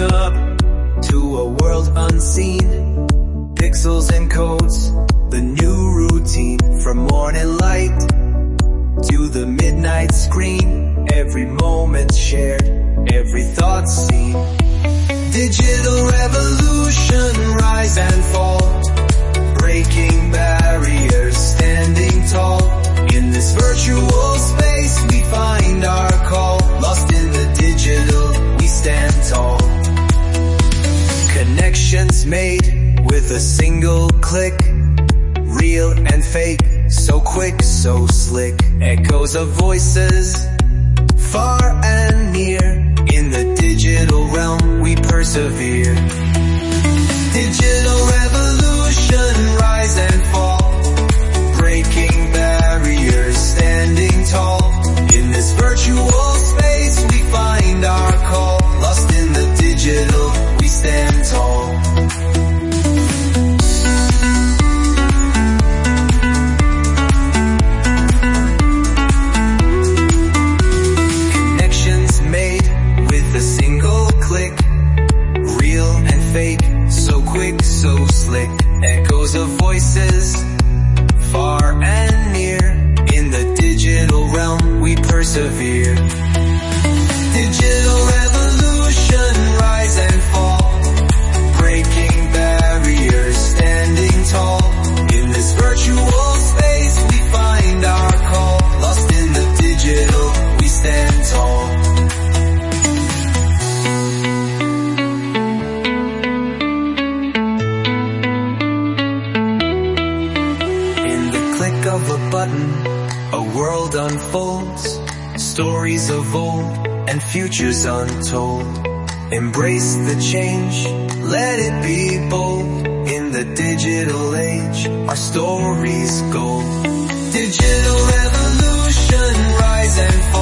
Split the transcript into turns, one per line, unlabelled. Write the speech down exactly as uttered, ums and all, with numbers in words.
waking up to a world unseen. Pixels and codes, the new routine. From morning light to the midnight screen, every moment shared, every thought seen. Digital revolution, rise and fall, breaking barriers, standing tall. In this virtual space we find our call. Lost in the digital, we stand tall. Connections made with a single click, real and fake, so quick, so slick. Echoes of voices, far and near. In the digital realm we persevere. Digital revolution, rise and fall, breaking barriers, standing tall. In this virtual space we find our call. Lost in the digital, we stand tall. Connections made with a single click, real and fake, so quick, so slick. Echoes of voices, far and near. In the digital realm we persevere. Digital revolution, rise and fall, breaking barriers, standing tall. In this virtual space we find our call. Lost in the digital, we stand tall. Of a button, a world unfolds, stories of old and futures untold. Embrace the change, let it be bold. In the digital age, our stories gold. Digital revolution, rise and fall.